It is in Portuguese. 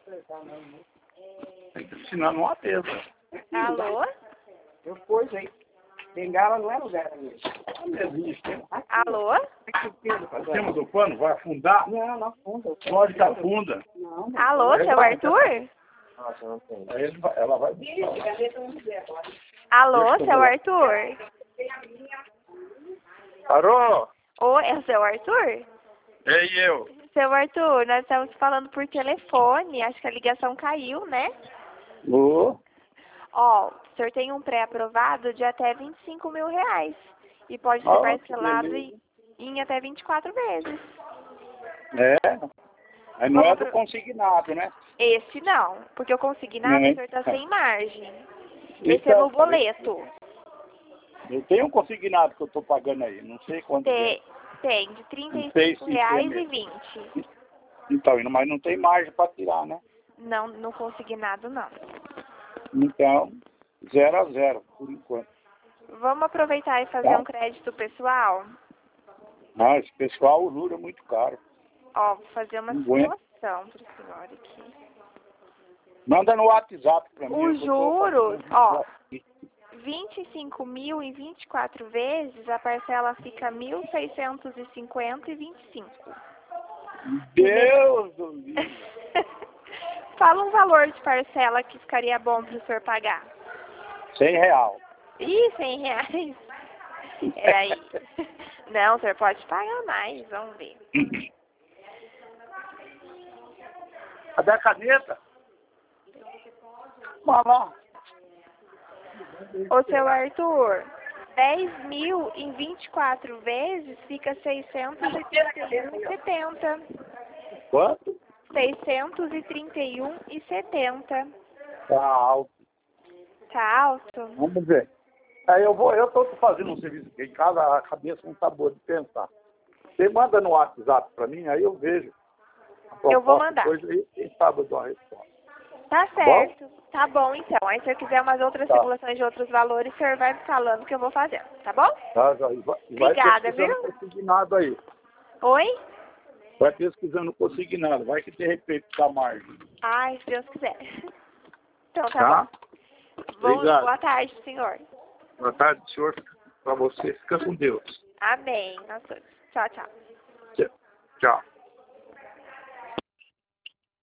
Tem que ensinar numa mesa. Alô? Eu fui, hein? Bengala não é lugar ali. Alô? Temos o pano, vai afundar? Não, não afunda. Pode que afunda. Não, não. Alô, seu Arthur? Nossa, não tem. Aí ela vai... Alô, seu Arthur? Parou? Oi, é o seu Arthur? Ei, eu. Seu Arthur, nós estamos falando por telefone, acho que a ligação caiu, né? Ô. Ó, o senhor tem um pré-aprovado de até 25 mil reais. E pode ser parcelado em até 24 vezes. É. Aí não é do consignado, né? Esse não, porque o consignado o senhor está sem margem. Esse é Então, no boleto. Eu tenho um consignado que eu estou pagando aí, não sei quanto é. Tem, de R$35,20. Então, mas não tem margem para tirar, né? Não, no consignado não. Então, 0 a 0, por enquanto. Vamos aproveitar e fazer um crédito pessoal? Não, esse pessoal, o juro é muito caro. Ó, vou fazer uma simulação para o senhor aqui. Manda no WhatsApp para mim. Os juros, ó, 25 mil em 24 vezes, a parcela fica 1.650,25. Deus do livro. Fala um valor de parcela que ficaria bom para o senhor pagar. R$100. Ih, R$100. Peraí. Não, o senhor pode pagar mais, vamos ver. Cadê a caneta? Vamos lá. Ô, seu Arthur, 10 mil em 24 vezes fica 631,70. Quanto? 631,70. Tá alto. Tá alto? Vamos ver. Aí eu tô fazendo um serviço aqui em casa, a cabeça não tá boa de pensar. Você manda no WhatsApp pra mim, aí eu vejo. Eu vou mandar. Depois aí, quem sabe eu dou uma resposta. Tá certo. Tá bom, então. Aí se eu quiser umas outras simulações de outros valores, o senhor vai me falando que eu vou fazer, tá bom? Tá, Obrigada, vai pesquisando consignado aí. Oi? Vai pesquisando consignado, vai que de repente dá margem. Ai, se Deus quiser. Então tá bom. Obrigado. Boa tarde, senhor. Boa tarde, senhor. Pra você, fica com Deus. Amém. Nós todos. Tchau, tchau. Tchau.